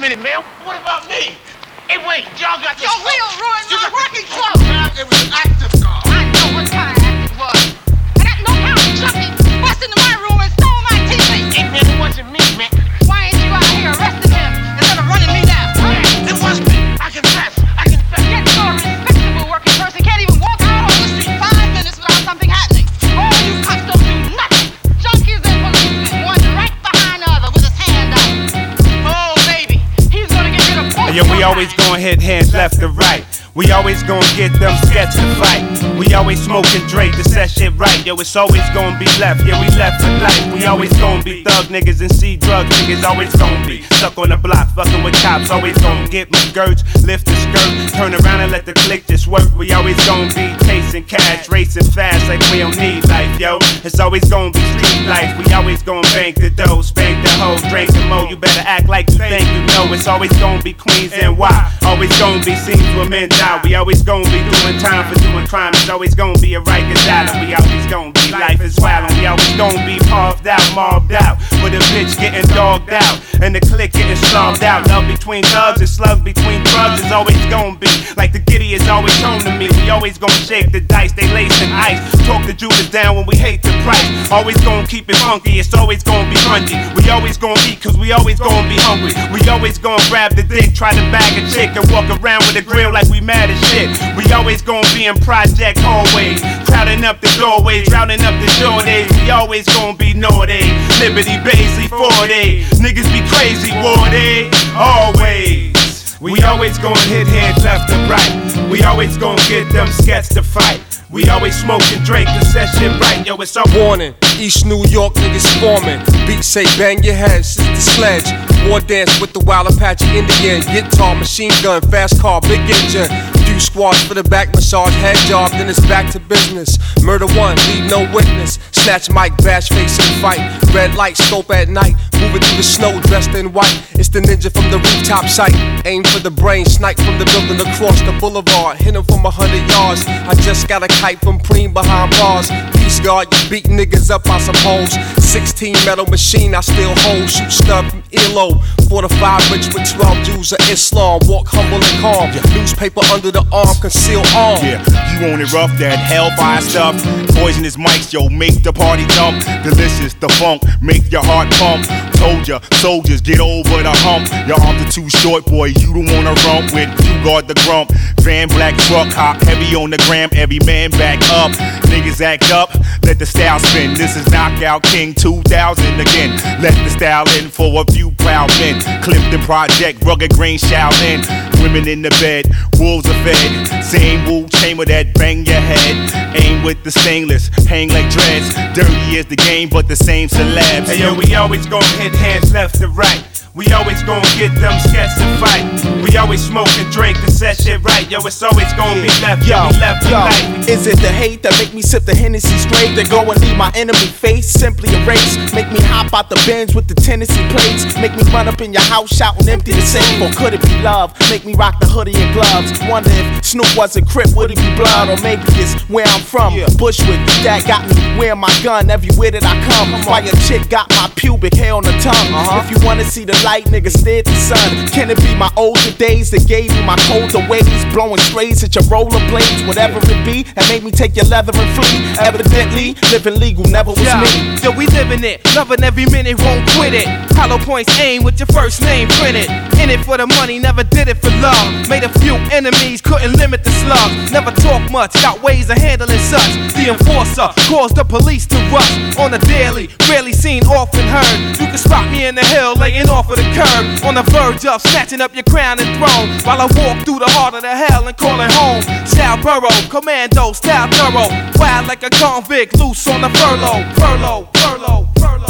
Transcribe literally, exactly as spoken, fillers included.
minute, man. What about me? Hey, wait, y'all got this. Your wheel ruined my working truck. It was an active car. I know what kind of act it was. I got no count of junkie busted into my room and stole my T V. Hey, man, it wasn't me, man. Why ain't you out here arresting him instead of running me down? It was me. I confess. I confess. Get so respectable working person can't even walk out on the street five minutes without something happening. All you cops don't do nothing. Junkies and policemen, one right behind the other with his hand out. Oh, baby, he's gonna get rid of both. Yo, we always gonna hit hands left to right. We always gonna get them skets to fight. We always smoking Drake to set shit right. Yo, it's always gonna be left. Yeah, we left for life. We always gonna be thug niggas and see drugs niggas. Always gonna be stuck on the block, fucking with cops. Always gonna get my skirts, lift the skirt, turn around and let the click just work. We always gonna be chasing cash, racing fast like we don't need life, yo. It's always gonna be street life. We always gonna bank the dough, spank the hoe, drink the mo. You better act like you think you know. It's always gonna be Queens and why. Always gonna be scenes where men die. We always gonna be doing time for doing crime. It's always gonna be a Rikers Island. We always gonna be life is wild. And we always gonna be puffed out, mobbed out. With a bitch getting dogged out and the clique getting slogged out. Love between thugs and slugs between drugs is always gonna be like the giddy is always home to me. We always gonna shake the dice, they lacing ice. Talk the Judas down when we hate the price. Always gonna keep it funky, it's always gonna be crunchy. We always gonna eat cause we always gonna be hungry. We always gonna grab the dick, try to bag a chick and walk around with a grill like we mad as shit. We always gonna be in project hallways, crowding up the doorways, drowning up the shore days. We always gonna be naughty, Liberty, Baisley, forty. Niggas be crazy, war day, always. We always gonna hit hands left and right. We always gonna get them skets to fight. We always smoking Drake to set shit right. Yo, it's a warning. East New York niggas forming. Beats say bang your head, sister sledge. War dance with the Wild Apache Indian. Guitar, machine gun, fast car, big engine. Few squads for the back, massage head job, then it's back to business. Murder one, leave no witness. Snatch mic, bash face and fight. Red light, scope at night. Moving through the snow, dressed in white. It's the ninja from the rooftop site. Aim for the brain, snipe from the building across the boulevard. Hit him from a hundred yards. I just got a kite from Preem behind bars. Peace guard, you beat niggas up, I suppose. sixteen metal machine, I still hold. Shoot stuff from earlobe. forty-five rich with twelve Jews of Islam. Walk humble and calm. Newspaper under the arm, conceal arm. Yeah, you want it rough, that hellfire stuff. Poisonous mics, yo, make the party jump. Delicious, the funk, make your heart pump. Told ya, soldiers, get over the hump. Your arms are too short, boy, you don't wanna rump with. You guard the grump. Van black truck, hop heavy on the gram. Every man back up. Niggas act up, let the style spin. This is Knockout King two thousand again. Let the style in for a few proud men. Clifton Project, rugged grain Shaolin. Women in the bed, wolves are fed. Same Wu chamber that bang your head. Aim with the stainless, hang like dreads. Dirty is the game, but the same celebs. Hey yo, we always gonna hit hands left to right. We always gonna get them skets to fight. We always smoking Drake to set shit right. Yo, it's always gonna be left, yo, be left yo. Tonight. Is it the hate that make me sip the Hennessy straight? Then go and leave my enemy face simply erase. Make me hop out the Benz with the Tennessee plates. Make me run up in your house shouting empty the safe. Or could it be love? Make me rock the hoodie and gloves. Wonder if Snoop was a Crip, would he be blood? Or maybe it's where I'm from, yeah. Bushwick. That got me wearing my gun everywhere that I come. While your chick got my pubic hair on the tongue. Uh-huh. If you wanna see the light, nigga, stare at the sun. Can it be my older days that gave me my colder ways? Blowing strays at your rollerblades, whatever it be, and made me take your leather and flee. Evidently, living legal never was yo, me. Yo, we living it, loving every minute, won't quit it. Hollow points aim with your first name printed. In it for the money, never did it for love. Made a few enemies, couldn't limit the slugs. Never talk much, got ways of handling such. The enforcer caused the police to rush on the daily, rarely seen, often heard. You can spot me in the hill, laying off of the curb, on the verge of snatching up your crown and throne. While I walk through the heart of the hell and call it home. Style burrow, commando, style thorough. Wild like a convict, loose on the furlough, furlough, furlough, furlough.